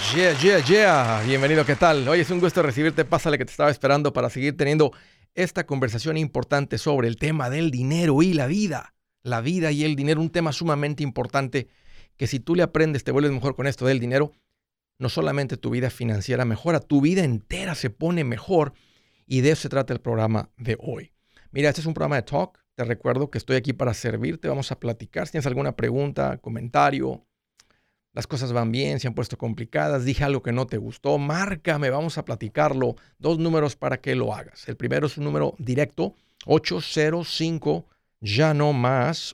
Yeah. Bienvenido, ¿qué tal? Hoy es un gusto recibirte. Pásale que te estaba esperando para seguir teniendo esta conversación importante sobre el tema del dinero y la vida. La vida y el dinero, un tema sumamente importante que si tú le aprendes, te vuelves mejor con esto del dinero. No solamente tu vida financiera mejora, tu vida entera se pone mejor y de eso se trata el programa de hoy. Mira, este es un programa de talk. Te recuerdo que estoy aquí para servirte. Vamos a platicar. Si tienes alguna pregunta, comentario, las cosas van bien, se han puesto complicadas, dije algo que no te gustó, márcame, vamos a platicarlo. 2 números para que lo hagas. El primero es un número directo, 805, ya no más,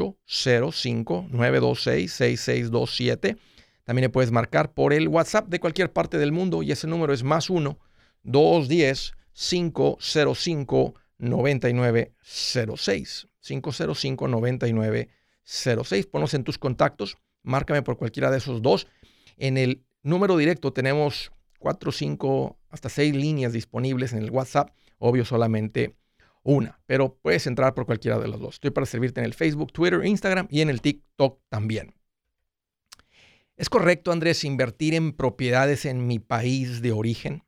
805-926-6627. También le puedes marcar por el WhatsApp de cualquier parte del mundo y ese número es más 1-210-505-9906. 505-9906. Ponlos en tus contactos. Márcame por cualquiera de esos dos. En el número directo tenemos 4, 5, hasta 6 líneas disponibles. En el WhatsApp, obvio, solamente una. Pero puedes entrar por cualquiera de los dos. Estoy para servirte en el Facebook, Twitter, Instagram y en el TikTok también. ¿Es correcto, Andrés, invertir en propiedades en mi país de origen?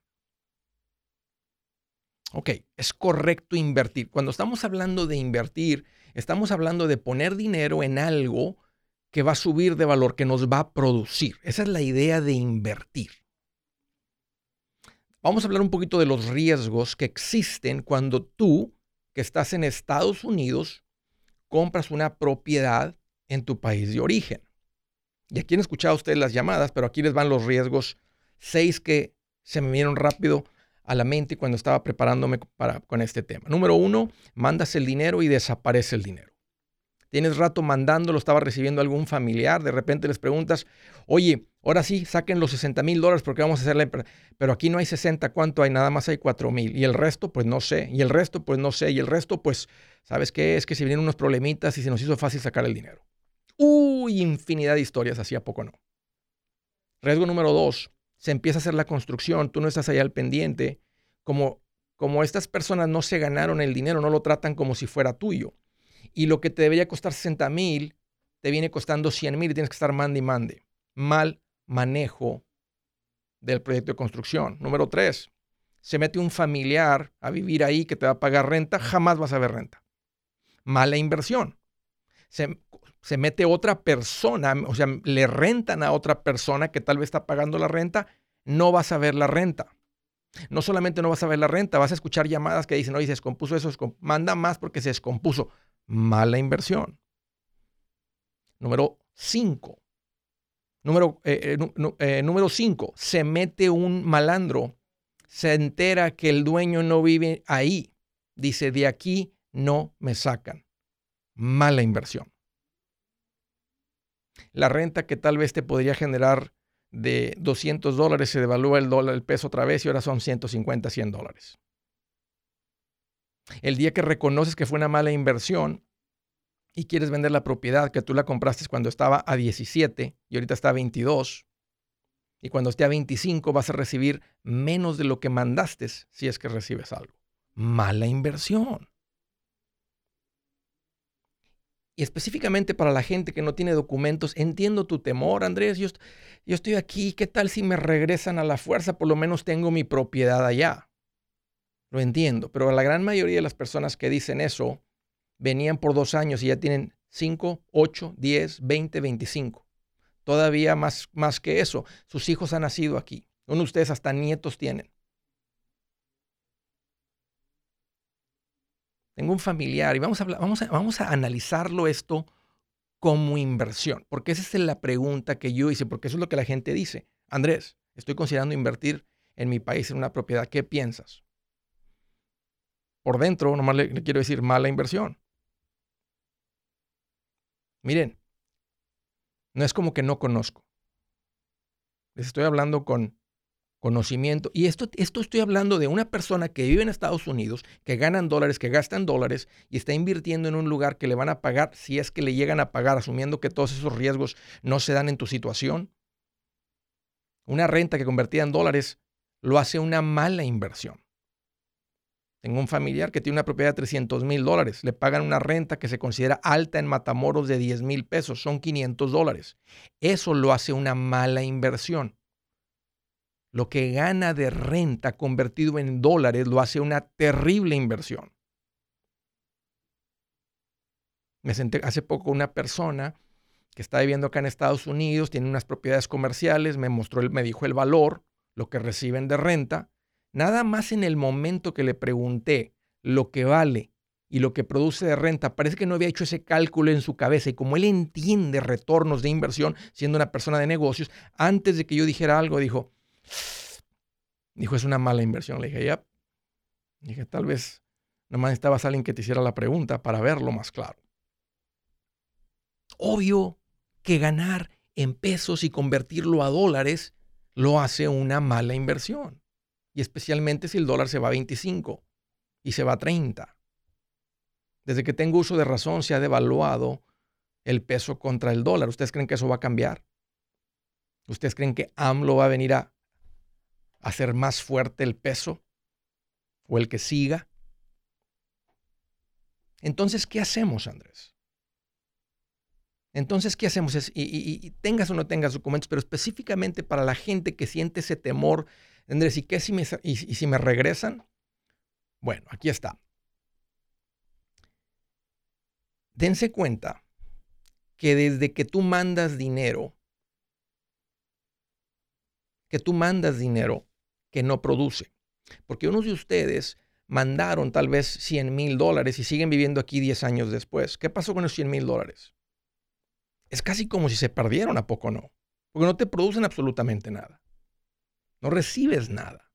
Ok, es correcto invertir. Cuando estamos hablando de invertir, estamos hablando de poner dinero en algo que va a subir de valor, que nos va a producir. Esa es la idea de invertir. Vamos a hablar un poquito de los riesgos que existen cuando tú, que estás en Estados Unidos, compras una propiedad en tu país de origen. Y aquí han escuchado ustedes las llamadas, pero aquí les van los riesgos 6 que se me vinieron rápido a la mente cuando estaba preparándome con este tema. Número 1, mandas el dinero y desaparece el dinero. Tienes rato mandándolo, estaba recibiendo algún familiar, de repente les preguntas, oye, ahora sí, saquen los $60,000 porque vamos a hacerle, pero aquí no hay 60, ¿cuánto hay? Nada más hay 4,000. Y el resto, pues no sé. Y el resto, pues no sé. Y el resto, pues, ¿sabes qué? Es que se vienen unos problemitas y se nos hizo fácil sacar el dinero. Infinidad de historias, así a poco no. Riesgo número 2, se empieza a hacer la construcción, tú no estás allá al pendiente. Como estas personas no se ganaron el dinero, no lo tratan como si fuera tuyo. Y lo que te debería costar 60,000, te viene costando 100,000 y tienes que estar mande y mande. Mal manejo del proyecto de construcción. Número 3, se mete un familiar a vivir ahí que te va a pagar renta, jamás vas a ver renta. Mala inversión. Se mete otra persona, o sea, le rentan a otra persona que tal vez está pagando la renta, no vas a ver la renta. No solamente no vas a ver la renta, vas a escuchar llamadas que dicen, oye, se descompuso eso, manda más porque se descompuso. Mala inversión. Número 5. Número 5. Se mete un malandro, se entera que el dueño no vive ahí. Dice, de aquí no me sacan. Mala inversión. La renta que tal vez te podría generar de $200 se devalúa el peso otra vez y ahora son $150, $100. El día que reconoces que fue una mala inversión y quieres vender la propiedad que tú la compraste cuando estaba a 17 y ahorita está a 22, y cuando esté a 25 vas a recibir menos de lo que mandaste si es que recibes algo. Mala inversión. Y específicamente para la gente que no tiene documentos, entiendo tu temor, Andrés. Yo estoy aquí, ¿qué tal si me regresan a la fuerza? Por lo menos tengo mi propiedad allá. Lo entiendo, pero la gran mayoría de las personas que dicen eso venían por 2 años y ya tienen 5, 8, 10, 20, 25. Todavía más que eso. Sus hijos han nacido aquí. Uno de ustedes hasta nietos tienen. Tengo un familiar y vamos a analizarlo esto como inversión, porque esa es la pregunta que yo hice, porque eso es lo que la gente dice. Andrés, estoy considerando invertir en mi país en una propiedad. ¿Qué piensas? Por dentro, nomás le quiero decir mala inversión. Miren, no es como que no conozco. Les estoy hablando con conocimiento. Y esto estoy hablando de una persona que vive en Estados Unidos, que gana dólares, que gasta en dólares y está invirtiendo en un lugar que le van a pagar, si es que le llegan a pagar, asumiendo que todos esos riesgos no se dan en tu situación. Una renta que convertida en dólares lo hace una mala inversión. Tengo un familiar que tiene una propiedad de $300,000. Le pagan una renta que se considera alta en Matamoros de $10,000. Son $500. Eso lo hace una mala inversión. lo que gana de renta convertido en dólares lo hace una terrible inversión. Me senté hace poco con una persona que está viviendo acá en Estados Unidos, tiene unas propiedades comerciales, me dijo el valor, lo que reciben de renta. Nada más en el momento que le pregunté lo que vale y lo que produce de renta, parece que no había hecho ese cálculo en su cabeza. Y como él entiende retornos de inversión, siendo una persona de negocios, antes de que yo dijera algo, dijo, es una mala inversión. Le dije, ya. Dije, tal vez nomás necesitabas a alguien que te hiciera la pregunta para verlo más claro. Obvio que ganar en pesos y convertirlo a dólares lo hace una mala inversión. Y especialmente si el dólar se va a 25 y se va a 30. Desde que tengo uso de razón se ha devaluado el peso contra el dólar. ¿Ustedes creen que eso va a cambiar? ¿Ustedes creen que AMLO va a venir a hacer más fuerte el peso? ¿O el que siga? Entonces, ¿qué hacemos, Andrés? Entonces, ¿qué hacemos? Y tengas o no tengas documentos, pero específicamente para la gente que siente ese temor, Andrés, ¿y qué si me regresan? Bueno, aquí está. Dense cuenta que desde que tú mandas dinero, que no produce, porque unos de ustedes mandaron tal vez $100,000 y siguen viviendo aquí 10 años después. ¿Qué pasó con esos $100,000? Es casi como si se perdieron, ¿a poco no? Porque no te producen absolutamente nada. No recibes nada.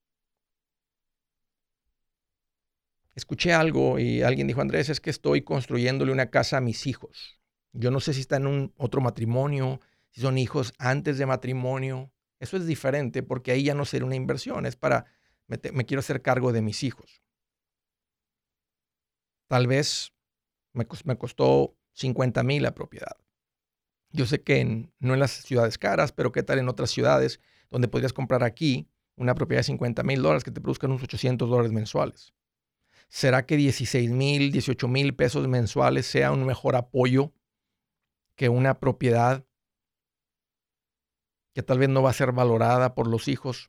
Escuché algo y alguien dijo, Andrés, es que estoy construyéndole una casa a mis hijos. Yo no sé si está en un otro matrimonio, si son hijos antes de matrimonio. Eso es diferente porque ahí ya no será una inversión, es para, me quiero hacer cargo de mis hijos. Tal vez me costó $50,000 la propiedad. Yo sé que no en las ciudades caras, pero qué tal en otras ciudades donde podrías comprar aquí una propiedad de $50,000 que te produzcan unos $800 mensuales. ¿Será que 16,000, 18,000 pesos mensuales sea un mejor apoyo que una propiedad que tal vez no va a ser valorada por los hijos?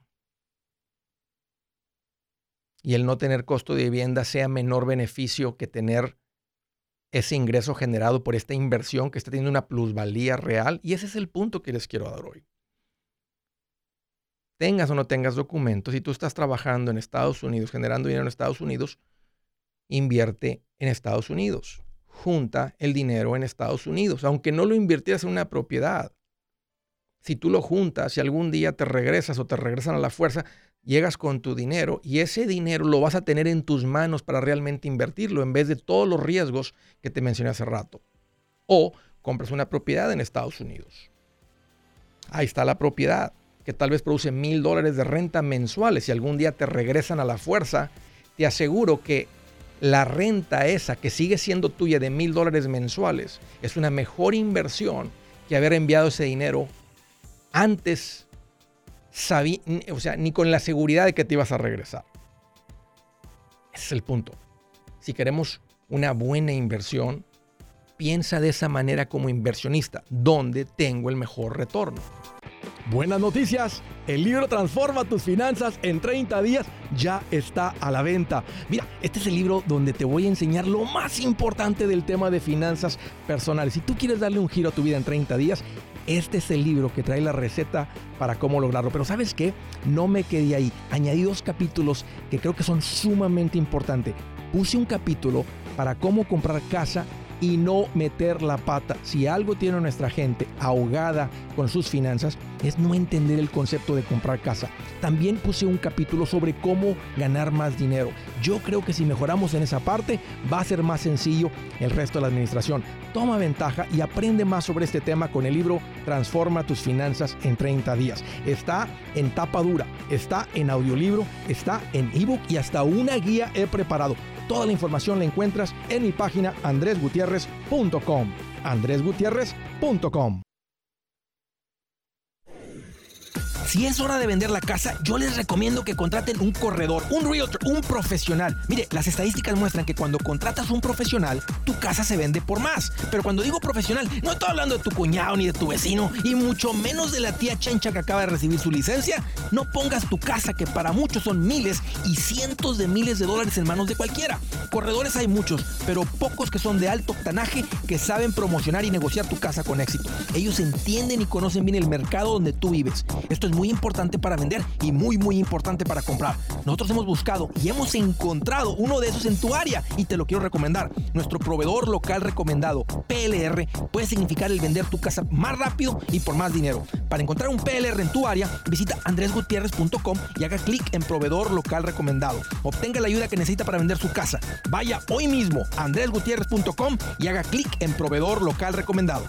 Y el no tener costo de vivienda sea menor beneficio que tener ese ingreso generado por esta inversión que está teniendo una plusvalía real. Y ese es el punto que les quiero dar hoy. Tengas o no tengas documentos, si tú estás trabajando en Estados Unidos, generando dinero en Estados Unidos, invierte en Estados Unidos. Junta el dinero en Estados Unidos, aunque no lo invirtieras en una propiedad. Si tú lo juntas, si algún día te regresas o te regresan a la fuerza, llegas con tu dinero y ese dinero lo vas a tener en tus manos para realmente invertirlo en vez de todos los riesgos que te mencioné hace rato. O compras una propiedad en Estados Unidos. Ahí está la propiedad, que tal vez produce $1,000 de renta mensuales. Si algún día te regresan a la fuerza, te aseguro que la renta esa que sigue siendo tuya de $1,000 mensuales es una mejor inversión que haber enviado ese dinero antes, ni con la seguridad de que te ibas a regresar. Ese es el punto. Si queremos una buena inversión, piensa de esa manera como inversionista. ¿Dónde tengo el mejor retorno? Buenas noticias, el libro Transforma tus finanzas en 30 días ya está a la venta. Mira, este es el libro donde te voy a enseñar lo más importante del tema de finanzas personales. Si tú quieres darle un giro a tu vida en 30 días, este es el libro que trae la receta para cómo lograrlo. Pero ¿sabes qué? No me quedé ahí. Añadí 2 capítulos que creo que son sumamente importantes. Puse un capítulo para cómo comprar casa y no meter la pata. Si algo tiene nuestra gente ahogada con sus finanzas, es no entender el concepto de comprar casa. También puse un capítulo sobre cómo ganar más dinero. Yo creo que si mejoramos en esa parte, va a ser más sencillo el resto de la administración. Toma ventaja y aprende más sobre este tema con el libro Transforma tus finanzas en 30 días. Está en tapa dura, está en audiolibro, está en ebook y hasta una guía he preparado. Toda la información la encuentras en mi página andresgutierrez.com. andresgutierrez.com. Si es hora de vender la casa, yo les recomiendo que contraten un corredor, un realtor, un profesional. Mire, las estadísticas muestran que cuando contratas un profesional, tu casa se vende por más. Pero cuando digo profesional, no estoy hablando de tu cuñado ni de tu vecino, y mucho menos de la tía Chencha que acaba de recibir su licencia. No pongas tu casa, que para muchos son miles y cientos de miles de dólares, en manos de cualquiera. Corredores hay muchos, pero pocos que son de alto octanaje, que saben promocionar y negociar tu casa con éxito. Ellos entienden y conocen bien el mercado donde tú vives. Esto es muy importante para vender y muy importante para comprar. Nosotros hemos buscado y hemos encontrado uno de esos en tu área y te lo quiero recomendar. Nuestro proveedor local recomendado, PLR, puede significar el vender tu casa más rápido y por más dinero. Para encontrar un PLR en tu área, visita andresgutierrez.com y haga clic en proveedor local recomendado. Obtenga la ayuda que necesita para vender su casa. Vaya hoy mismo a andresgutierrez.com y haga clic en proveedor local recomendado.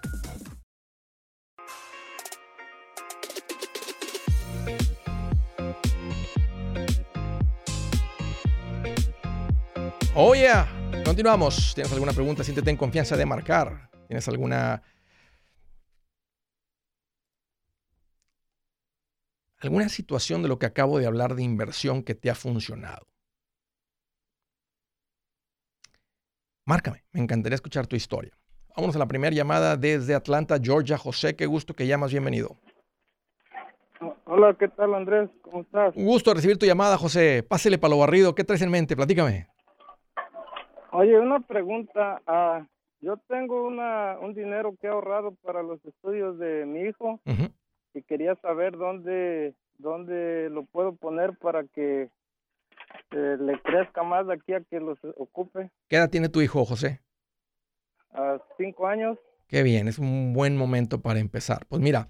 Oh, yeah. Continuamos. ¿Tienes alguna pregunta? Siéntete en confianza de marcar. ¿Tienes alguna situación de lo que acabo de hablar de inversión que te ha funcionado? Márcame. Me encantaría escuchar tu historia. Vámonos a la primera llamada desde Atlanta, Georgia. José, qué gusto que llamas. Bienvenido. Hola, ¿qué tal, Andrés? ¿Cómo estás? Un gusto recibir tu llamada, José. Pásele para lo barrido. ¿Qué traes en mente? Platícame. Oye, una pregunta. Yo tengo un dinero que he ahorrado para los estudios de mi hijo y quería saber dónde lo puedo poner para que le crezca más de aquí a que los ocupe. ¿Qué edad tiene tu hijo, José? 5 años. Qué bien, es un buen momento para empezar. Pues mira,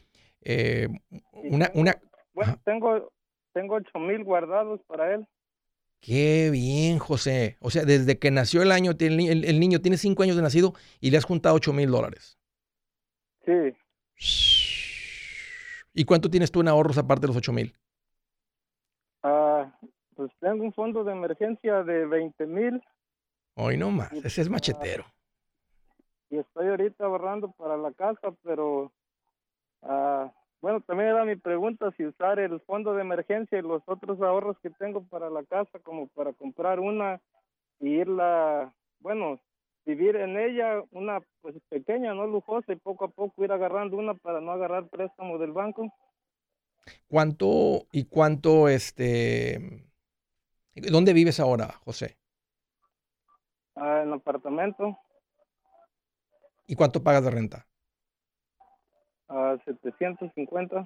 Tengo 8,000 guardados para él. Qué bien, José. O sea, desde que nació el año, el niño tiene 5 años de nacido y le has juntado $8,000. Sí. ¿Y cuánto tienes tú en ahorros aparte de los 8,000? Pues tengo un fondo de emergencia de 20,000. Hoy no más, ese es machetero. Y estoy ahorita ahorrando para la casa, pero bueno, también era mi pregunta si usar el fondo de emergencia y los otros ahorros que tengo para la casa como para comprar una y vivir en ella, una pues pequeña, no lujosa, y poco a poco ir agarrando una para no agarrar préstamo del banco. ¿Cuánto dónde vives ahora, José? En apartamento. ¿Y cuánto pagas de renta? 750.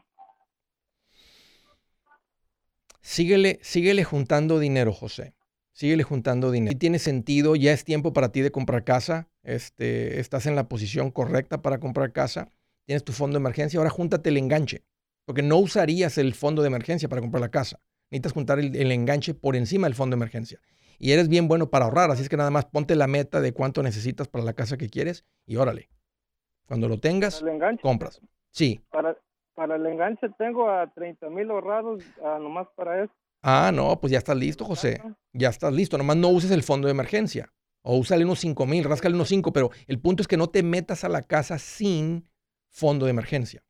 Síguele juntando dinero, José. Síguele juntando dinero. Si tiene sentido, ya es tiempo para ti de comprar casa. Estás en la posición correcta para comprar casa. Tienes tu fondo de emergencia. Ahora júntate el enganche. Porque no usarías el fondo de emergencia para comprar la casa. Necesitas juntar el enganche por encima del fondo de emergencia. Y eres bien bueno para ahorrar. Así es que nada más ponte la meta de cuánto necesitas para la casa que quieres y órale. Cuando lo tengas, compras. Sí. Para el enganche tengo a 30,000 ahorrados, nomás para eso. No, pues ya estás listo, José. Ya estás listo. Nomás no uses el fondo de emergencia. O úsale unos 5,000, ráscale unos 5, pero el punto es que no te metas a la casa sin fondo de emergencia.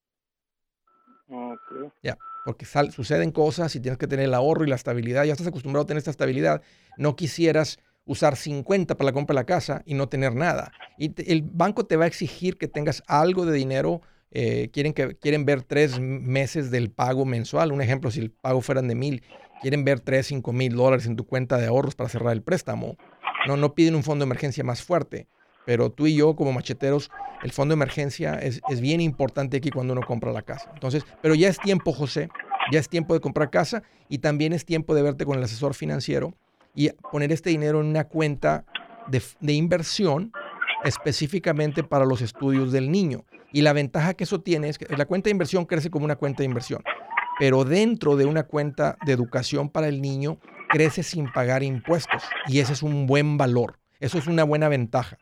Okay. Ya, porque suceden cosas y tienes que tener el ahorro y la estabilidad. Ya estás acostumbrado a tener esta estabilidad. No quisieras usar 50 para la compra de la casa y no tener nada. Y el banco te va a exigir que tengas algo de dinero. Quieren ver 3 meses del pago mensual. Un ejemplo, si el pago fueran de 1,000, quieren ver $5,000 en tu cuenta de ahorros para cerrar el préstamo. No piden un fondo de emergencia más fuerte. Pero tú y yo, como macheteros, el fondo de emergencia es bien importante aquí cuando uno compra la casa. Entonces, pero ya es tiempo, José. Ya es tiempo de comprar casa y también es tiempo de verte con el asesor financiero y poner este dinero en una cuenta de inversión específicamente para los estudios del niño. Y la ventaja que eso tiene es que la cuenta de inversión crece como una cuenta de inversión, pero dentro de una cuenta de educación para el niño crece sin pagar impuestos y ese es un buen valor. Eso es una buena ventaja.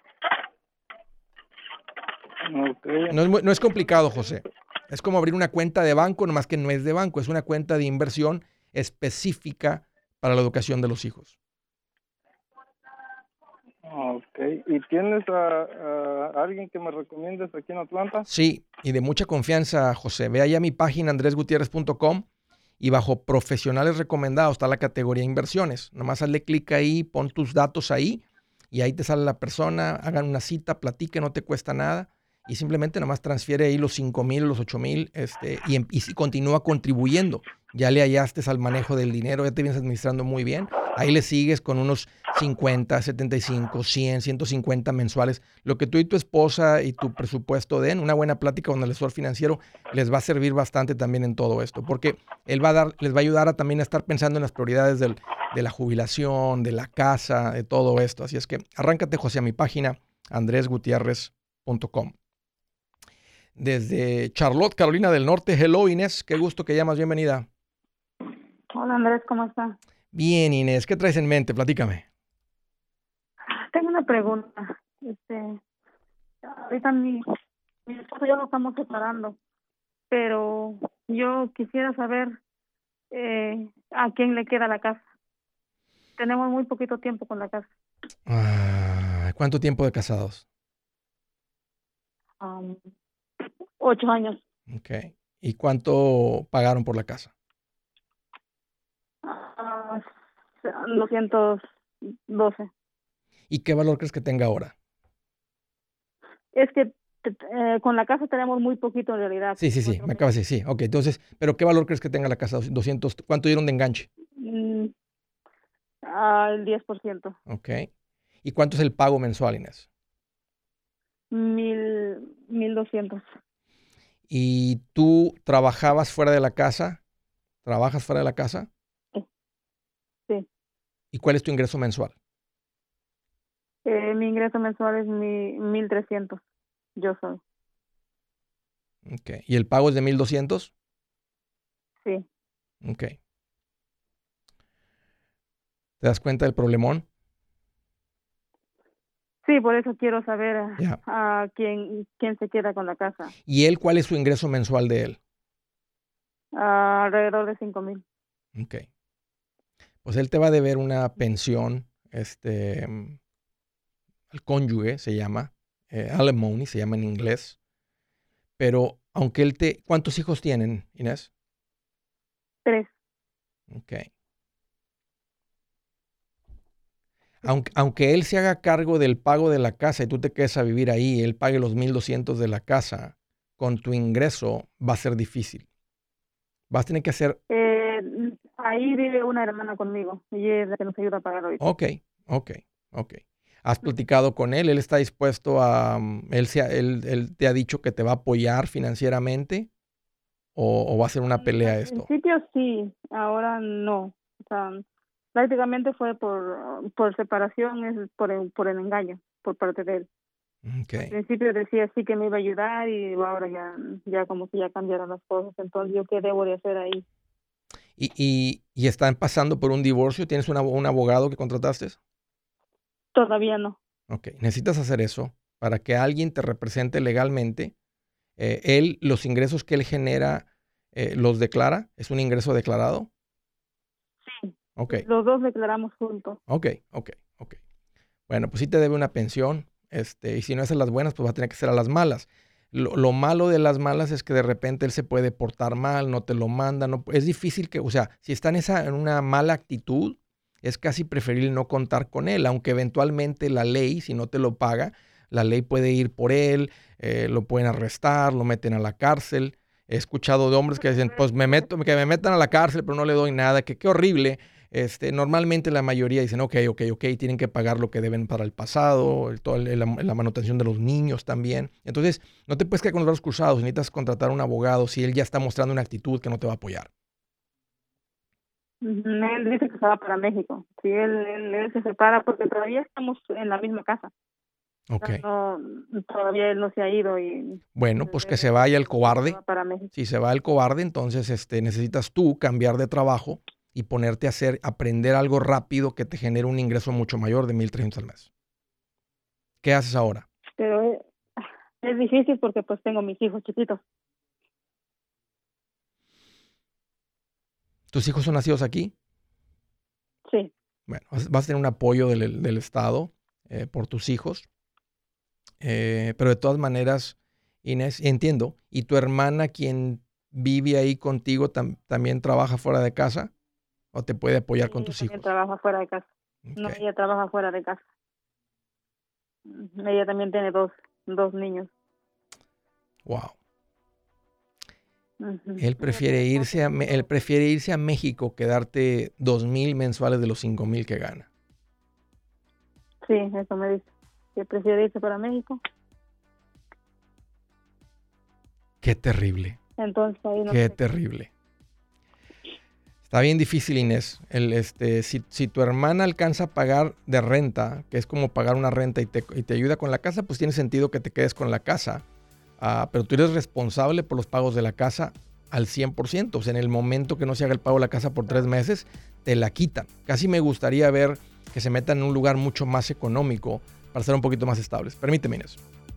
Okay. No es complicado, José. Es como abrir una cuenta de banco, nomás que no es de banco, es una cuenta de inversión específica para la educación de los hijos. Ok. ¿Y tienes a alguien que me recomiendes aquí en Atlanta? Sí, y de mucha confianza, José. Ve allá a mi página andresgutierrez.com y bajo profesionales recomendados está la categoría inversiones. Nomás hazle clic ahí, pon tus datos ahí y ahí te sale la persona, hagan una cita, platique, no te cuesta nada y simplemente nomás transfiere ahí los 5,000, los 8,000 y si continúa contribuyendo. Ya le hallaste al manejo del dinero, ya te vienes administrando muy bien. Ahí le sigues con unos 50, 75, 100, 150 mensuales. Lo que tú y tu esposa y tu presupuesto den, una buena plática con el asesor financiero les va a servir bastante también en todo esto, porque él les va a ayudar también a estar pensando en las prioridades de la jubilación, de la casa, de todo esto. Así es que arráncate, José, a mi página, andresgutierrez.com. Desde Charlotte, Carolina del Norte. Hello, Inés. Qué gusto que llamas. Bienvenida. Hola Andrés, ¿cómo está? Bien, Inés. ¿Qué traes en mente? Platícame. Tengo una pregunta. Ahorita mi esposo y yo nos estamos separando, pero yo quisiera saber a quién le queda la casa. Tenemos muy poquito tiempo con la casa. ¿Cuánto tiempo de casados? 8 años. Ok. ¿Y cuánto pagaron por la casa? 212. ¿Y qué valor crees que tenga ahora? Es que con la casa tenemos muy poquito en realidad. Sí, me acabas de decir, sí. Ok, entonces, ¿pero qué valor crees que tenga la casa? 200, ¿cuánto dieron de enganche? El 10%. Ok. ¿Y cuánto es el pago mensual, Inés? 1,200. ¿Y tú trabajabas fuera de la casa? ¿Trabajas fuera de la casa? Sí. ¿Y cuál es tu ingreso mensual? Mi ingreso mensual es 1,300. Yo soy. Ok. ¿Y el pago es de 1,200? Sí. Ok. ¿Te das cuenta del problemón? Sí, por eso quiero saber Ya. a quién se queda con la casa. ¿Y él cuál es su ingreso mensual de él? Alrededor de 5,000. Ok. Pues él te va a deber una pensión, al cónyuge se llama, alimony se llama en inglés. Pero aunque ¿cuántos hijos tienen, Inés? 3. Ok. Aunque él se haga cargo del pago de la casa y tú te quedes a vivir ahí, él pague los 1,200 de la casa, con tu ingreso va a ser difícil. Vas a tener que hacer... Ahí vive una hermana conmigo y es la que nos ayuda a pagar ahorita. Ok. ¿Has platicado con él? ¿Él está dispuesto a... él te ha dicho que te va a apoyar financieramente? ¿O va a ser una pelea esto? En principio sí, ahora no. O sea, prácticamente fue por separación, es por el engaño por parte de él. Okay. Al principio decía sí que me iba a ayudar y ahora ya como que ya cambiaron las cosas. Entonces, ¿yo qué debo de hacer ahí? ¿Y están pasando por un divorcio? ¿Tienes un abogado que contrataste? Todavía no. Ok, necesitas hacer eso para que alguien te represente legalmente. Los ingresos que él genera, ¿los declara? ¿Es un ingreso declarado? Sí. Ok. Los dos declaramos juntos. Ok. Bueno, pues sí te debe una pensión. Y si no es a las buenas, pues va a tener que ser a las malas. Lo malo de las malas es que de repente él se puede portar mal, no te lo manda. No, es difícil o sea, si está en una mala actitud, es casi preferible no contar con él, aunque eventualmente la ley, si no te lo paga, la ley puede ir por él, lo pueden arrestar, lo meten a la cárcel. He escuchado de hombres que dicen, pues que me metan a la cárcel, pero no le doy nada, que qué horrible. Normalmente la mayoría dicen, ok, tienen que pagar lo que deben para el pasado, la manutención de los niños también. Entonces, no te puedes quedar con los brazos cruzados, necesitas contratar a un abogado si él ya está mostrando una actitud que no te va a apoyar. Él dice que se va para México. Sí, él se separa porque todavía estamos en la misma casa. Ok. Todavía él no se ha ido. Bueno, pues que se vaya el cobarde. Para México. Si se va el cobarde, entonces necesitas tú cambiar de trabajo y ponerte a aprender algo rápido que te genere un ingreso mucho mayor de 1,300 al mes. ¿Qué haces ahora? Pero es difícil porque pues tengo mis hijos chiquitos. ¿Tus hijos son nacidos aquí? Sí. Bueno, vas a tener un apoyo del Estado. por tus hijos. Pero de todas maneras, Inés, entiendo. ¿Y tu hermana, quien vive ahí contigo, también trabaja fuera de casa? ¿O te puede apoyar con tus hijos? Ella trabaja fuera de casa. Okay. No, ella trabaja fuera de casa. Ella también tiene dos niños. Wow. Uh-huh. Él prefiere irse a México que darte 2,000 mensuales de los 5,000 que gana. Sí, eso me dice. Que prefiere irse para México. Qué terrible. Entonces ahí no Qué sé. terrible. Está bien difícil, Inés. Si tu hermana alcanza a pagar de renta, que es como pagar una renta y te ayuda con la casa, pues tiene sentido que te quedes con la casa. Pero tú eres responsable por los pagos de la casa al 100%. O sea, en el momento que no se haga el pago de la casa por 3 meses, te la quitan. Casi me gustaría ver que se metan en un lugar mucho más económico para ser un poquito más estables. Permíteme, Inés.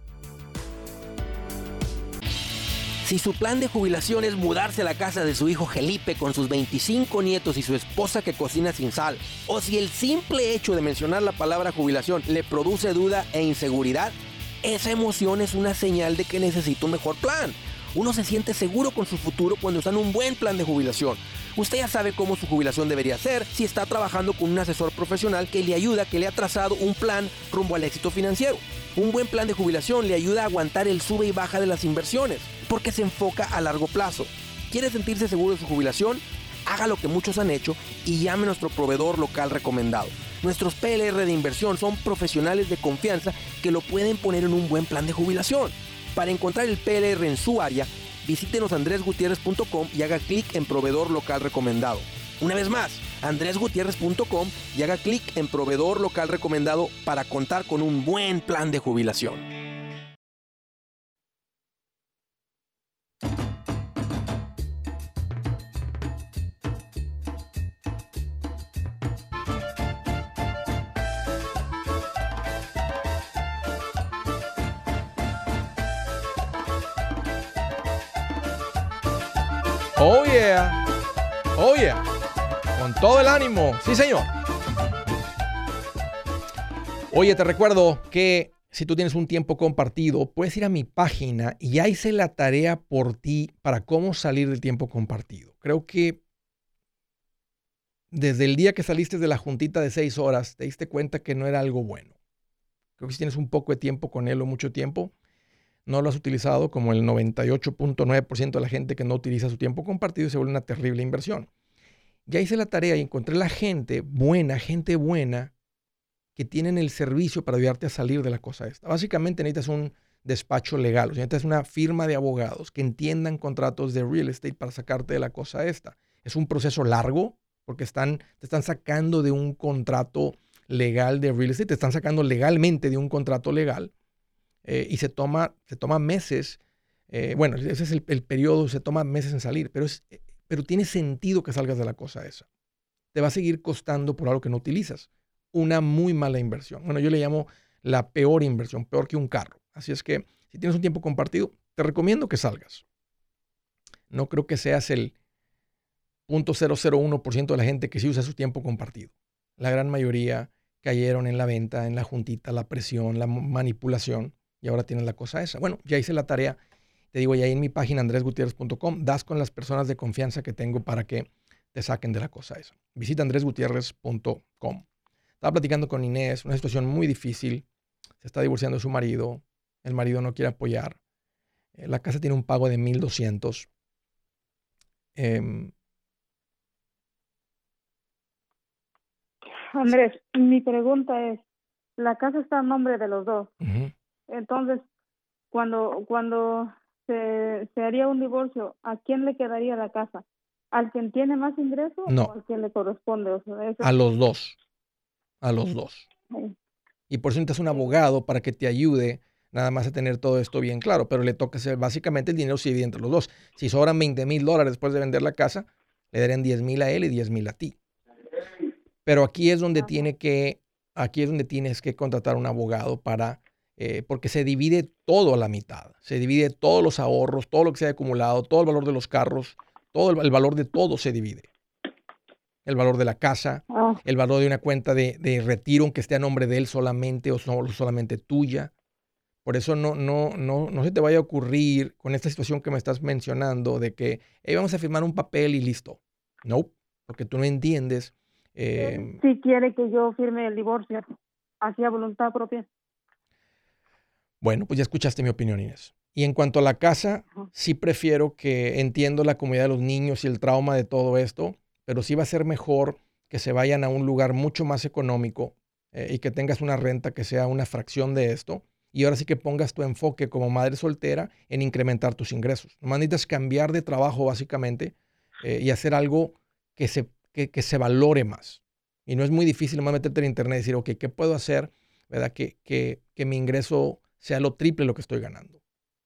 Si su plan de jubilación es mudarse a la casa de su hijo Felipe con sus 25 nietos y su esposa que cocina sin sal, o si el simple hecho de mencionar la palabra jubilación le produce duda e inseguridad, esa emoción es una señal de que necesita un mejor plan. Uno se siente seguro con su futuro cuando está en un buen plan de jubilación. Usted ya sabe cómo su jubilación debería ser si está trabajando con un asesor profesional que le ayuda, que le ha trazado un plan rumbo al éxito financiero. Un buen plan de jubilación le ayuda a aguantar el sube y baja de las inversiones, porque se enfoca a largo plazo. ¿Quiere sentirse seguro de su jubilación? Haga lo que muchos han hecho y llame a nuestro proveedor local recomendado. Nuestros PLR de inversión son profesionales de confianza que lo pueden poner en un buen plan de jubilación. Para encontrar el PLR en su área, visítenos andresgutierrez.com y haga clic en proveedor local recomendado. Una vez más, andresgutierrez.com y haga clic en proveedor local recomendado para contar con un buen plan de jubilación. Oh yeah. Oh yeah. Con todo el ánimo. Sí, señor. Oye, te recuerdo que si tú tienes un tiempo compartido, puedes ir a mi página y ya hice la tarea por ti para cómo salir del tiempo compartido. Creo que desde el día que saliste de la juntita de 6 horas, te diste cuenta que no era algo bueno. Creo que si tienes un poco de tiempo con él o mucho tiempo, no lo has utilizado, como el 98.9% de la gente que no utiliza su tiempo compartido, se vuelve una terrible inversión. Ya hice la tarea y encontré la gente buena que tienen el servicio para ayudarte a salir de la cosa esta. Básicamente necesitas un despacho legal, o sea, necesitas una firma de abogados que entiendan contratos de real estate para sacarte de la cosa esta. Es un proceso largo porque te están sacando de un contrato legal de real estate, te están sacando legalmente de un contrato legal. Y se toma meses, bueno, ese es el periodo, se toma meses en salir, pero tiene sentido que salgas de la cosa esa. Te va a seguir costando por algo que no utilizas. Una muy mala inversión. Bueno, yo le llamo la peor inversión, peor que un carro. Así es que si tienes un tiempo compartido, te recomiendo que salgas. No creo que seas el 0.001% de la gente que sí usa su tiempo compartido. La gran mayoría cayeron en la venta, en la juntita, la presión, la manipulación. Y ahora tienes la cosa esa. Bueno, ya hice la tarea. Te digo, ya ahí en mi página andresgutierrez.com, das con las personas de confianza que tengo para que te saquen de la cosa esa. Visita andresgutierrez.com. Estaba platicando con Inés, una situación muy difícil. Se está divorciando de su marido. El marido no quiere apoyar. La casa tiene un pago de $1,200. Andrés, mi pregunta es, la casa está a nombre de los dos. Uh-huh. Entonces, cuando se haría un divorcio, ¿a quién le quedaría la casa? ¿Al quien tiene más ingresos No. o al quien le corresponde? O sea, A los dos. A los dos. Sí. Y por eso necesitas un abogado para que te ayude nada más a tener todo esto bien claro. Pero le toca hacer, básicamente el dinero se divide entre los dos. Si sobran $20,000 después de vender la casa, le darían $10,000 a él y $10,000 a ti. Pero aquí es donde tienes que contratar un abogado para... porque se divide todo a la mitad. Se divide todos los ahorros, todo lo que se ha acumulado, todo el valor de los carros, todo el valor de todo se divide. el valor de la casa, el valor de una cuenta de retiro, aunque esté a nombre de él solamente o solamente tuya. Por eso no se te vaya a ocurrir con esta situación que me estás mencionando de que vamos a firmar un papel y listo. No, porque tú no entiendes. Si quiere que yo firme el divorcio, así a voluntad propia. Bueno, pues ya escuchaste mi opinión, Inés. Y en cuanto a la casa, sí prefiero que entiendo la comunidad de los niños y el trauma de todo esto, pero sí va a ser mejor que se vayan a un lugar mucho más económico y que tengas una renta que sea una fracción de esto. Y ahora sí que pongas tu enfoque como madre soltera en incrementar tus ingresos. Nomás necesitas cambiar de trabajo básicamente y hacer algo que se valore más. Y no es muy difícil nomás meterte en internet y decir, ok, ¿qué puedo hacer? ¿Verdad? Que mi ingreso sea lo triple de lo que estoy ganando.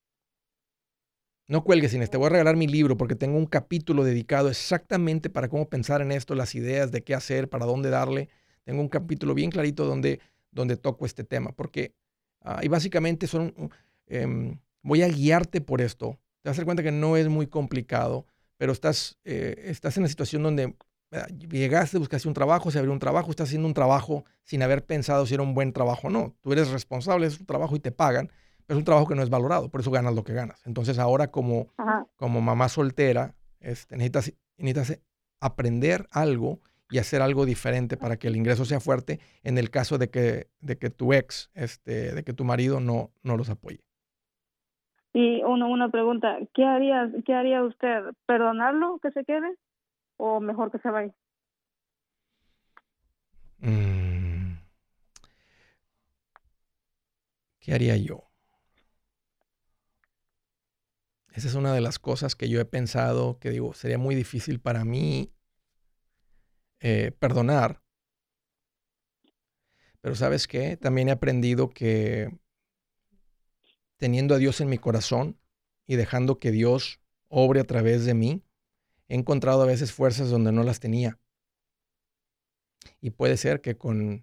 No cuelgues, Inés. Te voy a regalar mi libro porque tengo un capítulo dedicado exactamente para cómo pensar en esto, las ideas de qué hacer, para dónde darle. Tengo un capítulo bien clarito donde toco este tema porque y básicamente voy a guiarte por esto. Te vas a dar cuenta que no es muy complicado, pero estás en la situación donde llegaste, buscaste un trabajo, se abrió un trabajo, estás haciendo un trabajo sin haber pensado si era un buen trabajo o no. Tú eres responsable, es un trabajo y te pagan, pero es un trabajo que no es valorado, por eso ganas lo que ganas. Entonces ahora como mamá soltera, necesitas aprender algo y hacer algo diferente para que el ingreso sea fuerte en el caso de que tu ex, de que tu marido no los apoye. Y una pregunta, ¿qué haría usted? ¿Perdonarlo que se quede o mejor que se vaya? ¿Qué haría yo? Esa es una de las cosas que yo he pensado, que digo, sería muy difícil para mí perdonar. Pero ¿sabes qué? También he aprendido que teniendo a Dios en mi corazón y dejando que Dios obre a través de mí, he encontrado a veces fuerzas donde no las tenía. Y puede ser que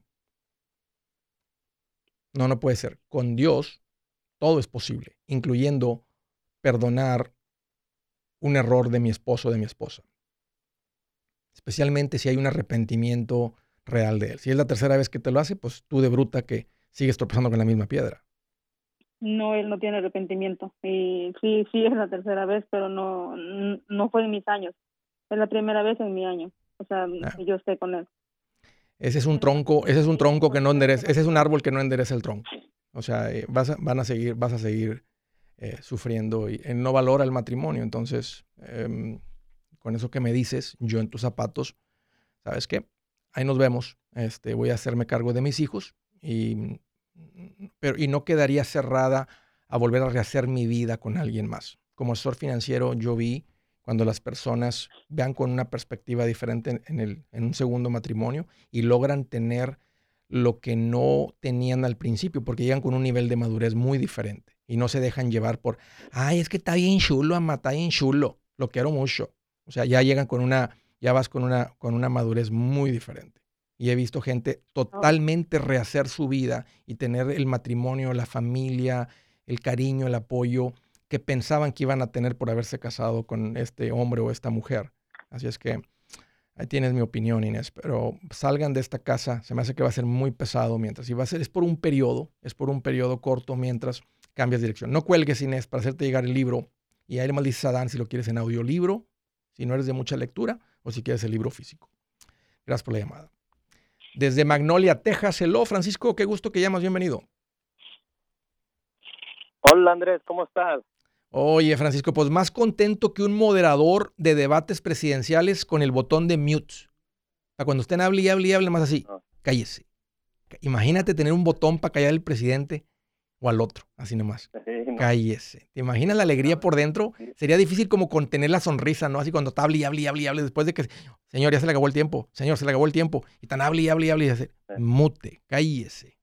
no puede ser. Con Dios todo es posible, incluyendo perdonar un error de mi esposo o de mi esposa. Especialmente si hay un arrepentimiento real de él. Si es la tercera vez que te lo hace, pues tú de bruta que sigues tropezando con la misma piedra. No, él no tiene arrepentimiento. Y sí es la tercera vez, pero no fue en mis años. Es la primera vez en mi año. O sea, yo estoy con él. Ese es un tronco que no endereza, ese es un árbol que no endereza el tronco. O sea, vas a seguir sufriendo y él no valora el matrimonio. Entonces, con eso que me dices, yo en tus zapatos, ¿sabes qué? Ahí nos vemos. Voy a hacerme cargo de mis hijos y no quedaría cerrada a volver a rehacer mi vida con alguien más. Como asesor financiero, yo vi cuando las personas vean con una perspectiva diferente en un segundo matrimonio y logran tener lo que no tenían al principio, porque llegan con un nivel de madurez muy diferente y no se dejan llevar por, ay, es que está bien chulo, ama, está bien chulo, lo quiero mucho. O sea, ya llegan ya vas con una madurez muy diferente. Y he visto gente totalmente rehacer su vida y tener el matrimonio, la familia, el cariño, el apoyo que pensaban que iban a tener por haberse casado con este hombre o esta mujer. Así es que ahí tienes mi opinión, Inés. Pero salgan de esta casa. Se me hace que va a ser muy pesado mientras. Y es por un periodo corto mientras cambias dirección. No cuelgues, Inés, para hacerte llegar el libro. Y ahí le maldices a Dan si lo quieres en audiolibro, si no eres de mucha lectura, o si quieres el libro físico. Gracias por la llamada. Desde Magnolia, Texas. Hello, Francisco, qué gusto que llamas, bienvenido. Hola, Andrés, ¿cómo estás? Oye, Francisco, pues más contento que un moderador de debates presidenciales con el botón de mute. Para cuando estén hable y hable más así, cállese. Imagínate tener un botón para callar al presidente o al otro, así nomás. Sí, no. Cállese. ¿Te imaginas la alegría por dentro? Sería difícil como contener la sonrisa, ¿no? Así cuando está hable y hable después de que, señor, ya se le acabó el tiempo, señor, se le acabó el tiempo. Y tan hable y hable y hace, mute, cállese.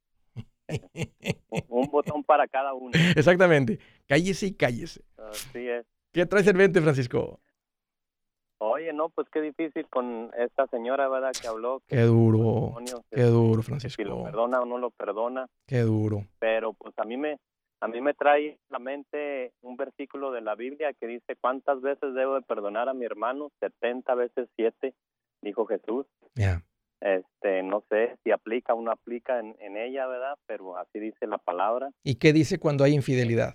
Un botón para cada uno. Exactamente. Cállese y cállese. Así es. ¿Qué traes el 20, Francisco? Oye, no, pues qué difícil con esta señora, ¿verdad? Que habló. Qué duro, Francisco. Si lo perdona o no lo perdona. Qué duro. Pero pues a mí me trae a la mente un versículo de la Biblia que dice, ¿cuántas veces debo de perdonar a mi hermano? 70 veces 7. dijo Jesús. Yeah. No sé si aplica o no aplica en ella, ¿verdad? Pero así dice la palabra. ¿Y qué dice cuando hay infidelidad?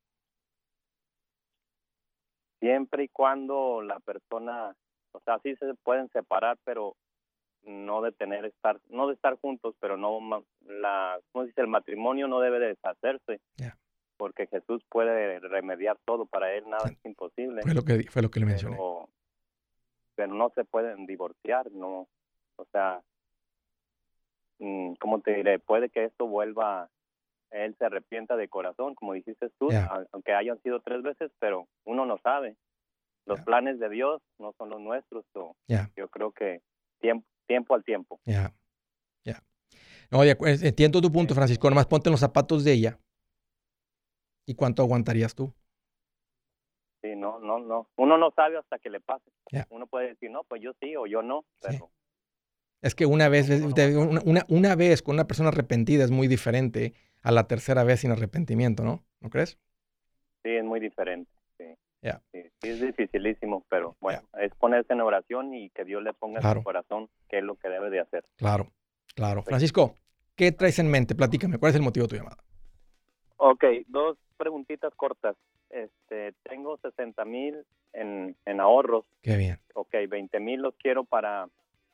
Siempre y cuando la persona, o sea, sí se pueden separar, pero no de estar juntos, pero ¿cómo se dice? El matrimonio no debe de deshacerse, Yeah. porque Jesús puede remediar todo, para él nada es imposible. Fue lo que le mencioné. Pero no se pueden divorciar, no, o sea, ¿cómo te diré? Puede que esto vuelva, él se arrepienta de corazón, como dijiste tú, Yeah. aunque hayan sido 3 veces, pero uno no sabe. Los Yeah. planes de Dios no son los nuestros, Yeah. yo creo que tiempo al tiempo. Ya. Ya. No, entiendo tu punto, Francisco. Nomás ponte en los zapatos de ella. ¿Y cuánto aguantarías tú? Sí, no. Uno no sabe hasta que le pase. Yeah. Uno puede decir, no, pues yo sí o yo no, pero... Sí. Es que una vez con una persona arrepentida es muy diferente a la tercera vez sin arrepentimiento, ¿no? ¿No crees? Sí, es muy diferente. Sí. Yeah. Sí, es dificilísimo, pero bueno, es ponerse en oración y que Dios le ponga en su corazón qué es lo que debe de hacer. Claro. Sí. Francisco, ¿qué traes en mente? Platícame, ¿cuál es el motivo de tu llamada? Ok, 2 preguntitas cortas. Tengo 60,000 en ahorros. Qué bien. Ok, 20,000 los quiero para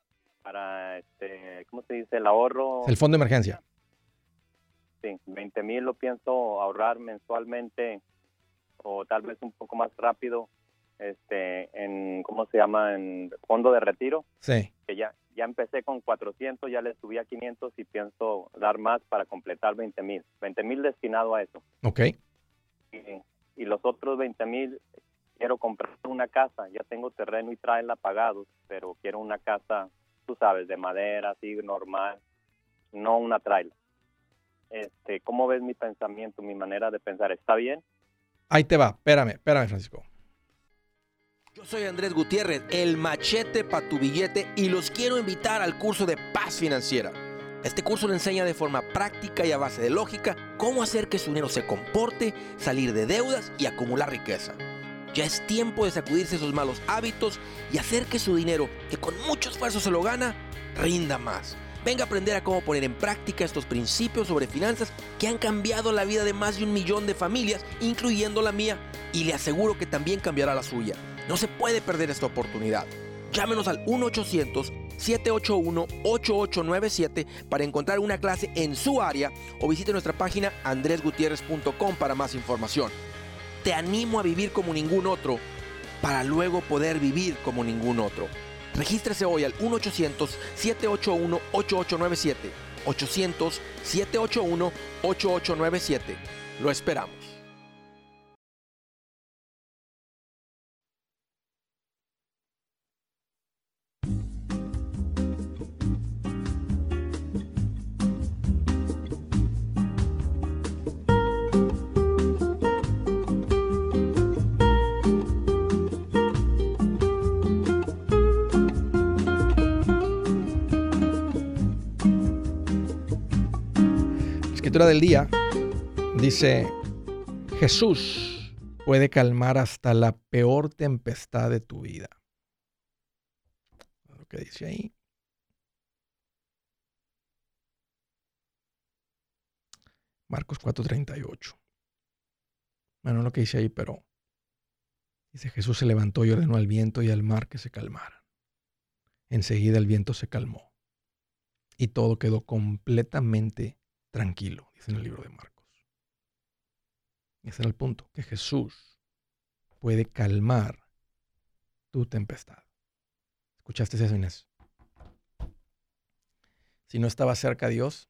¿cómo se dice? El ahorro. El fondo de emergencia. Sí, 20,000 lo pienso ahorrar mensualmente o tal vez un poco más rápido, en, ¿cómo se llama? En fondo de retiro. Sí. Que ya empecé con 400, ya le subí a 500 y pienso dar más para completar 20,000. 20,000 destinado a eso. Ok. Y los otros 20,000 quiero comprar una casa. Ya tengo terreno y traerla pagados, pero quiero una casa, tú sabes, de madera, así normal, no una trailer. ¿Cómo ves mi pensamiento, mi manera de pensar? ¿Está bien? Ahí te va. Espérame, Francisco. Yo soy Andrés Gutiérrez, el machete para tu billete, y los quiero invitar al curso de Paz Financiera. Este curso le enseña de forma práctica y a base de lógica cómo hacer que su dinero se comporte, salir de deudas y acumular riqueza. Ya es tiempo de sacudirse esos malos hábitos y hacer que su dinero, que con mucho esfuerzo se lo gana, rinda más. Venga a aprender a cómo poner en práctica estos principios sobre finanzas que han cambiado la vida de más de 1 millón de familias, incluyendo la mía, y le aseguro que también cambiará la suya. No se puede perder esta oportunidad. Llámenos al 1-800-781-8897 para encontrar una clase en su área o visite nuestra página andresgutierrez.com para más información. Te animo a vivir como ningún otro para luego poder vivir como ningún otro. Regístrese hoy al 1-800-781-8897. 800-781-8897. Lo esperamos. Del día dice: Jesús puede calmar hasta la peor tempestad de tu vida. Lo que dice ahí. Marcos 4:38. Bueno, no lo que dice ahí, pero dice: Jesús se levantó y ordenó al viento y al mar que se calmaran. Enseguida el viento se calmó y todo quedó completamente tranquilo, dice en el libro de Marcos. Y ese era el punto, que Jesús puede calmar tu tempestad. ¿Escuchaste eso, Inés? Si no estabas cerca a Dios,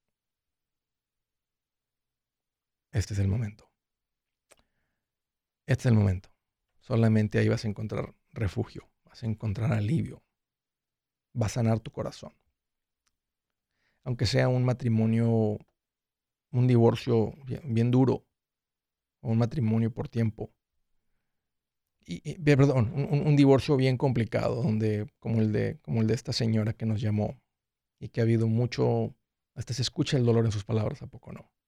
este es el momento. Este es el momento. Solamente ahí vas a encontrar refugio, vas a encontrar alivio, va a sanar tu corazón. Aunque sea un matrimonio, un divorcio bien duro, o un matrimonio por tiempo, perdón, un divorcio bien complicado, donde como el de esta señora que nos llamó y que ha habido mucho, hasta se escucha el dolor en sus palabras, ¿a poco no?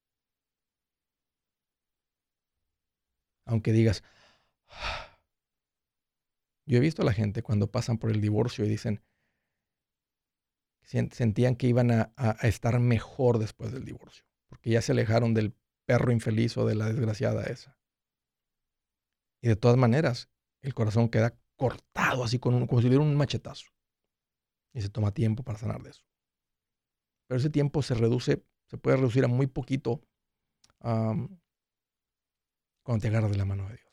Aunque digas, yo he visto a la gente cuando pasan por el divorcio y dicen, sentían que iban a estar mejor después del divorcio, porque ya se alejaron del perro infeliz o de la desgraciada esa. Y de todas maneras, el corazón queda cortado así como si le dieran un machetazo. Y se toma tiempo para sanar de eso. Pero ese tiempo se puede reducir a muy poquito cuando te agarras de la mano de Dios.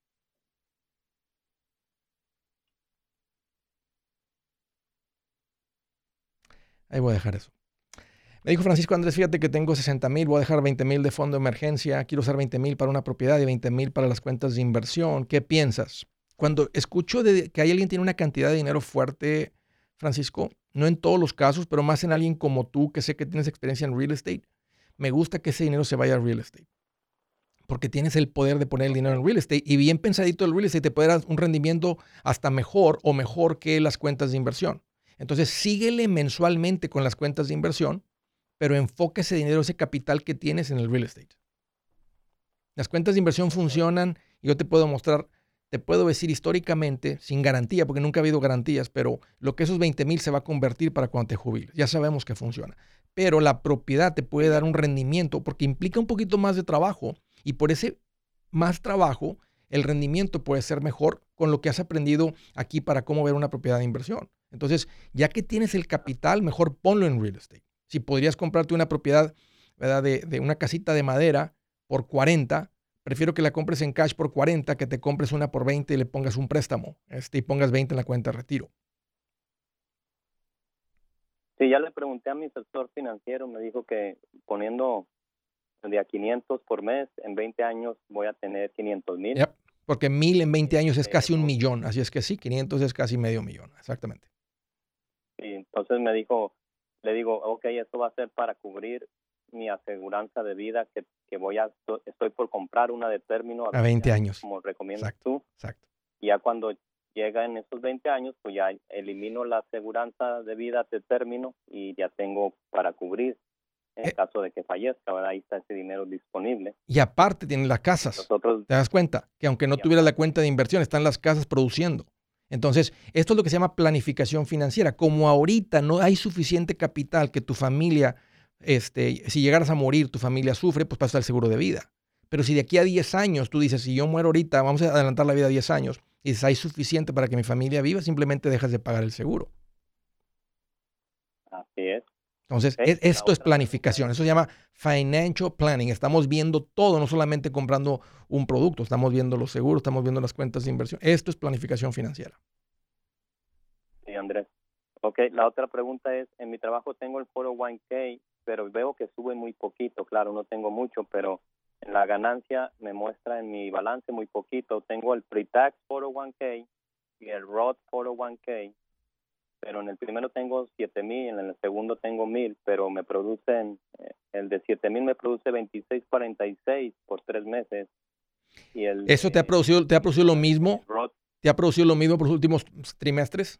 Ahí voy a dejar eso. Me dijo Francisco Andrés, fíjate que tengo 60,000, voy a dejar 20,000 de fondo de emergencia, quiero usar 20,000 para una propiedad y 20,000 para las cuentas de inversión. ¿Qué piensas? Cuando escucho que alguien tiene una cantidad de dinero fuerte, Francisco, no en todos los casos, pero más en alguien como tú, que sé que tienes experiencia en real estate, me gusta que ese dinero se vaya a real estate. Porque tienes el poder de poner el dinero en real estate y bien pensadito el real estate te puede dar un rendimiento hasta mejor o mejor que las cuentas de inversión. Entonces síguele mensualmente con las cuentas de inversión, pero enfoca ese dinero, ese capital que tienes en el real estate. Las cuentas de inversión funcionan y yo te puedo mostrar, te puedo decir históricamente, sin garantía, porque nunca ha habido garantías, pero lo que esos 20,000 se va a convertir para cuando te jubiles. Ya sabemos que funciona. Pero la propiedad te puede dar un rendimiento porque implica un poquito más de trabajo y por ese más trabajo el rendimiento puede ser mejor con lo que has aprendido aquí para cómo ver una propiedad de inversión. Entonces, ya que tienes el capital, mejor ponlo en real estate. Si podrías comprarte una propiedad, ¿verdad?, de una casita de madera por 40, prefiero que la compres en cash por 40 que te compres una por 20 y le pongas un préstamo y pongas 20 en la cuenta de retiro. Sí, ya le pregunté a mi asesor financiero, me dijo que poniendo de a 500 por mes, en 20 años voy a tener 500,000. Yep, porque 1,000 en 20 años es casi 1,000,000, así es que sí, 500 es casi medio millón, exactamente. Sí, entonces le digo, ok, esto va a ser para cubrir mi aseguranza de vida que estoy por comprar una de término a 20 años, como recomiendas exacto, tú. Exacto. Y ya cuando llega en esos 20 años, pues ya elimino la aseguranza de vida de término y ya tengo para cubrir en caso de que fallezca, ¿verdad? Ahí está ese dinero disponible. Y aparte tienen las casas. ¿Te das cuenta? Que aunque no tuviera la cuenta de inversión, están las casas produciendo. Entonces, esto es lo que se llama planificación financiera. Como ahorita no hay suficiente capital que tu familia, si llegaras a morir, tu familia sufre, pues pasa el seguro de vida. Pero si de aquí a 10 años tú dices, si yo muero ahorita, vamos a adelantar la vida a 10 años, y dices, hay suficiente para que mi familia viva, simplemente dejas de pagar el seguro. Así es. Entonces, esto es planificación. Eso se llama financial planning. Estamos viendo todo, no solamente comprando un producto. Estamos viendo los seguros, estamos viendo las cuentas de inversión. Esto es planificación financiera. Sí, Andrés. Ok, la otra pregunta es, en mi trabajo tengo el 401k, pero veo que sube muy poquito. Claro, no tengo mucho, pero en la ganancia me muestra en mi balance muy poquito. Tengo el pre-tax 401k y el Roth 401k. Pero en el primero tengo 7,000, en el segundo tengo 1,000, pero me producen, el de 7,000 me produce 26.46 por 3 meses. Y ¿Eso te ha producido lo mismo? ¿Te ha producido lo mismo por los últimos trimestres?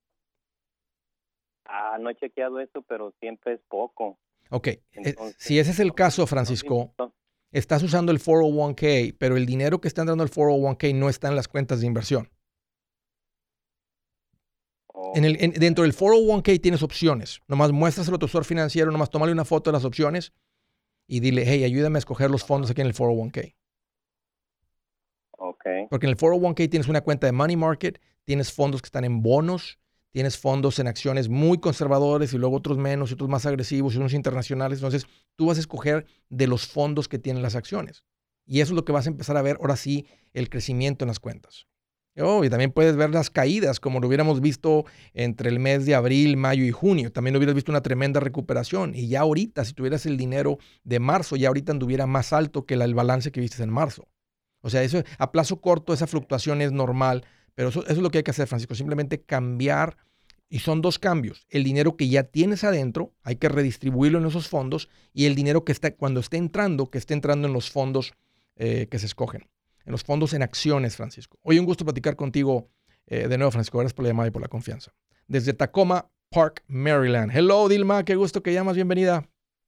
No he chequeado eso, pero siempre es poco. Ok, entonces, si ese es el caso, Francisco, estás usando el 401k, pero el dinero que está entrando al 401k no está en las cuentas de inversión. Dentro del 401k tienes opciones. Nomás muéstraselo a tu asesor financiero, nomás tómale una foto de las opciones y dile, hey, ayúdame a escoger los fondos aquí en el 401k. Okay. Porque en el 401k tienes una cuenta de money market, tienes fondos que están en bonos, tienes fondos en acciones muy conservadores y luego otros menos y otros más agresivos y unos internacionales. Entonces, tú vas a escoger de los fondos que tienen las acciones. Y eso es lo que vas a empezar a ver ahora sí, el crecimiento en las cuentas. Y también puedes ver las caídas, como lo hubiéramos visto entre el mes de abril, mayo y junio. También hubieras visto una tremenda recuperación. Y ya ahorita, si tuvieras el dinero de marzo, ya ahorita anduviera más alto que el balance que viste en marzo. O sea, eso a plazo corto, esa fluctuación es normal. Pero eso es lo que hay que hacer, Francisco. Simplemente cambiar. Y son dos cambios. El dinero que ya tienes adentro, hay que redistribuirlo en esos fondos. Y el dinero que está, cuando esté entrando, que esté entrando en los fondos que se escogen. En los fondos en acciones, Francisco. Hoy un gusto platicar contigo de nuevo, Francisco. Gracias por la llamada y por la confianza. Desde Tacoma Park, Maryland. Hello, Dilma. Qué gusto que llamas. Bienvenida.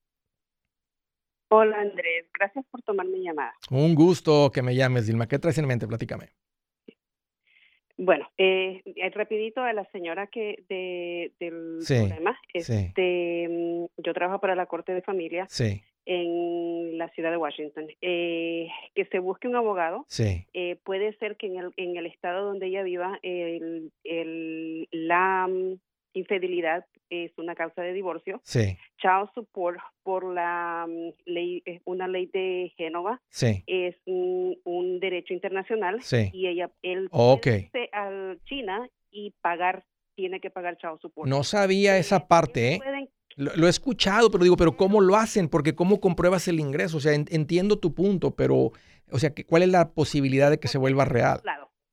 Hola, Andrés. Gracias por tomar mi llamada. Un gusto que me llames, Dilma. ¿Qué traes en mente? Platícame. Bueno, rapidito a la señora del problema. Yo trabajo para la Corte de Familia en la ciudad de Washington. Que se busque un abogado. Puede ser que en el estado donde ella viva la infidelidad es una causa de divorcio. Child support por la ley, una ley de Génova, es un derecho internacional y él puede irse a China y tiene que pagar child support. No sabía esa parte, Lo he escuchado, pero ¿cómo lo hacen? Porque ¿cómo compruebas el ingreso? O sea, entiendo tu punto, pero, o sea, ¿cuál es la posibilidad de que se vuelva real?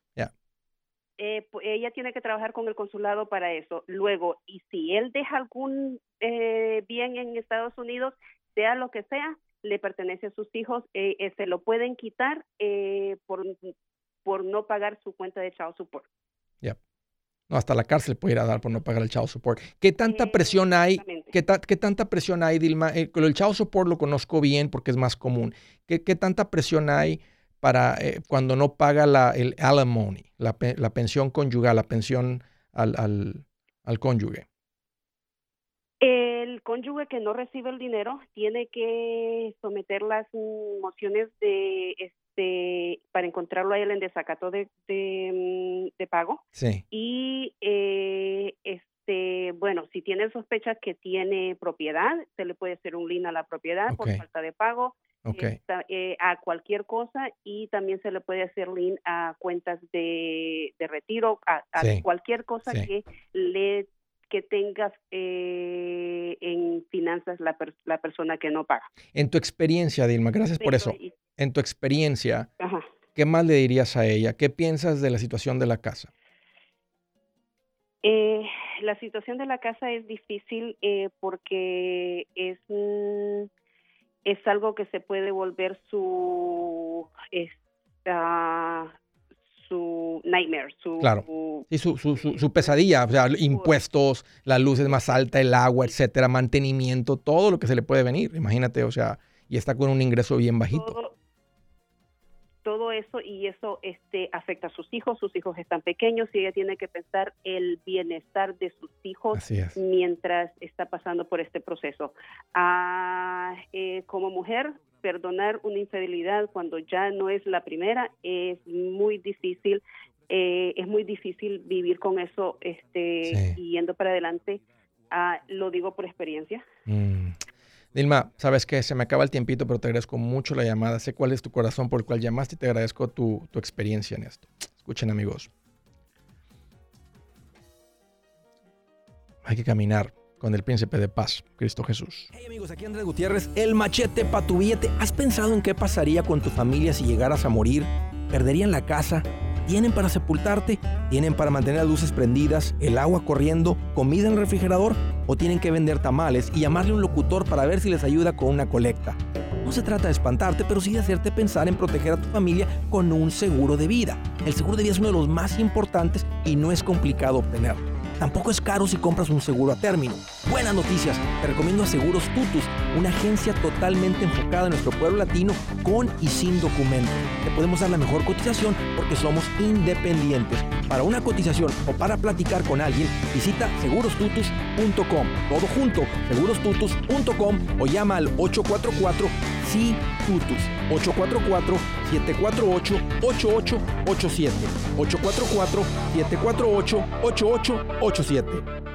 Ella tiene que trabajar con el consulado para eso. Luego, y si él deja algún bien en Estados Unidos, sea lo que sea, le pertenece a sus hijos, se lo pueden quitar por no pagar su cuenta de child support. No, hasta la cárcel puede ir a dar por no pagar el child support. ¿Qué tanta presión hay? ¿Qué tanta presión hay, Dilma? El child support lo conozco bien porque es más común. ¿Qué tanta presión hay para cuando no paga el alimony, la pensión conyugal, la pensión al cónyuge? El cónyuge que no recibe el dinero tiene que someter las mociones para encontrarlo a él en desacato de pago. Y bueno, si tiene sospechas que tiene propiedad, se le puede hacer un lien a la propiedad por falta de pago. A cualquier cosa, y también se le puede hacer lien a cuentas de retiro, a cualquier cosa que tengas en finanzas la persona que no paga. En tu experiencia, Dilma, gracias por eso. En tu experiencia, ¿qué más le dirías a ella? ¿Qué piensas de la situación de la casa? La situación de la casa es difícil porque es algo que se puede volver su nightmare, su pesadilla, o sea, impuestos, la luz es más alta, el agua, etcétera, mantenimiento, todo lo que se le puede venir, imagínate, o sea, y está con un ingreso bien bajito. Todo eso, y eso afecta a sus hijos están pequeños y ella tiene que pensar el bienestar de sus hijos mientras está pasando por este proceso. Como mujer, perdonar una infidelidad cuando ya no es la primera es muy difícil. Es muy difícil vivir con eso y yendo para adelante. Lo digo por experiencia. Dilma, sabes que se me acaba el tiempito, pero te agradezco mucho la llamada. Sé cuál es tu corazón por el cual llamaste y te agradezco tu experiencia en esto. Escuchen, amigos. Hay que caminar con el Príncipe de Paz, Cristo Jesús. Hey amigos, aquí Andrés Gutiérrez, el machete para tu billete. ¿Has pensado en qué pasaría con tu familia si llegaras a morir? ¿Perderían la casa? ¿Tienen para sepultarte? ¿Tienen para mantener las luces prendidas, el agua corriendo, comida en el refrigerador? ¿O tienen que vender tamales y llamarle a un locutor para ver si les ayuda con una colecta? No se trata de espantarte, pero sí de hacerte pensar en proteger a tu familia con un seguro de vida. El seguro de vida es uno de los más importantes y no es complicado obtenerlo. Tampoco es caro si compras un seguro a término. Buenas noticias, te recomiendo a Seguros Tutus, una agencia totalmente enfocada en nuestro pueblo latino con y sin documentos. Te podemos dar la mejor cotización porque somos independientes. Para una cotización o para platicar con alguien, visita segurostutus.com. Todo junto, segurostutus.com o llama al 844-SI-TUTUS. 844-748-8887. 844-748-8887.